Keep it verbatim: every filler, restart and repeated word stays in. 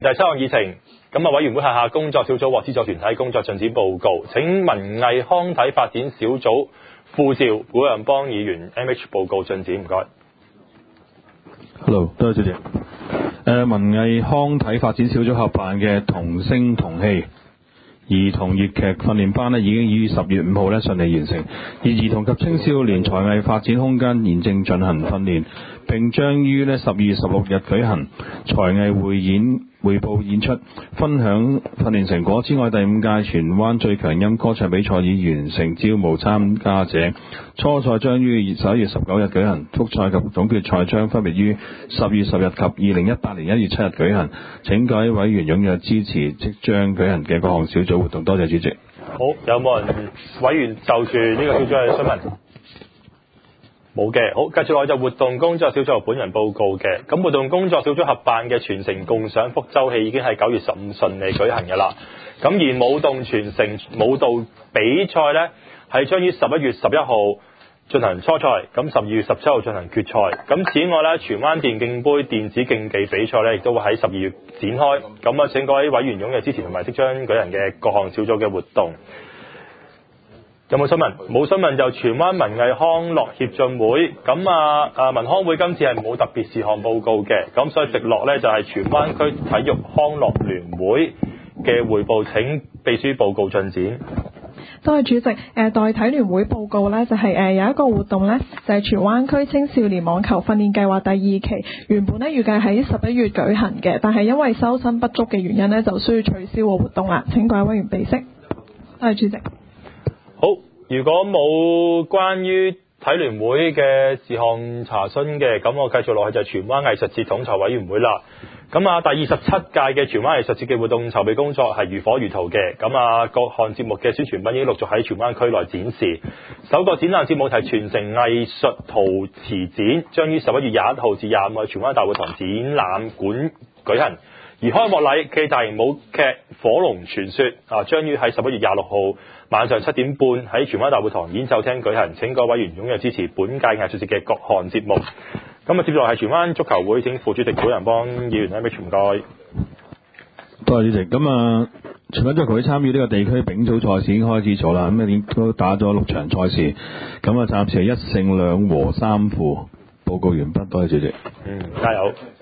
第七項議程，咁啊委員會轄下工作小組或資助團體工作進展報告。請文藝康體發展小組副召古亮邦議員 M H 報告進展，唔該。 Hello， 多謝主席。誒、呃，文藝康體發展小組合辦嘅童聲童戲兒童粵劇訓練班咧，已經於十月五號咧順利完成，而兒童及青少年才藝發展空間現正進行訓練，並將於咧十二月十六日舉行才藝匯演匯報演出，分享訓練成果之外，第五屆荃灣最強音歌唱比賽已完成招募參加者，初賽將於十一月十九日舉行，複賽及總決賽將分別於十月十日及二零一八年一月七日舉行。請各位委員踴躍支持即將舉行嘅各項小組活動，多謝主席。 好，有冇人委員就住呢個小組嘅詢問？冇嘅，好，繼續落去就活動工作小組本人報告嘅。咁活動工作小組合辦嘅傳承共賞福州戲已經係九月十五順利舉行嘅啦。咁而舞動傳承舞蹈比賽呢，係將於十一月十一號進行初賽，咁十二月十七號進行決賽。咁此外呢，荃灣電競杯電子競技比賽呢，亦都會喺十二月展開。咁啊，請各位委員踴躍支持同埋即將舉行嘅各項小組嘅活動。有冇新聞？冇新聞就荃灣文藝康樂協進會，咁啊啊文康會今次係冇特別事項報告嘅，咁所以直落呢，就係荃灣區體育康樂聯會嘅匯報，請秘書報告進展。 多謝主席。誒代體聯會報告呢，就係誒有一個活動呢，就係荃灣區青少年網球訓練計劃第二期，原本呢預計喺十一月舉行嘅，但係因為收生不足嘅原因呢，就需要取消個活動啦。請各位委員備悉。多謝主席。 好，如果冇關於體聯會嘅事項查詢嘅，咁我繼續落去就係荃灣藝術節統籌委員會啦。咁啊，第二十七屆嘅荃灣藝術節嘅活動籌備工作係如火如荼嘅。咁啊，各項節目嘅宣傳品已經陸續喺荃灣區內展示。首個展覽節目係傳承藝術陶瓷展，將於十一月廿一號至廿五號喺荃灣大會堂展覽館舉行。而開幕禮暨大型舞劇《火龍傳說》啊，將於喺十一月廿六號晚上七點半喺荃灣大會堂演奏廳舉行。請各位委員踴躍支持本屆藝術節嘅各項節目。咁啊，接落係荃灣足球會，請副主席古仁邦議員咧，唔該。 多謝主席。咁啊，荃灣足球會參與呢個地區丙組賽事已經開始咗啦，咁啊已經都打咗六場賽事，咁啊暫時係一勝兩和三負。報告完畢，多謝主席。 嗯，加油。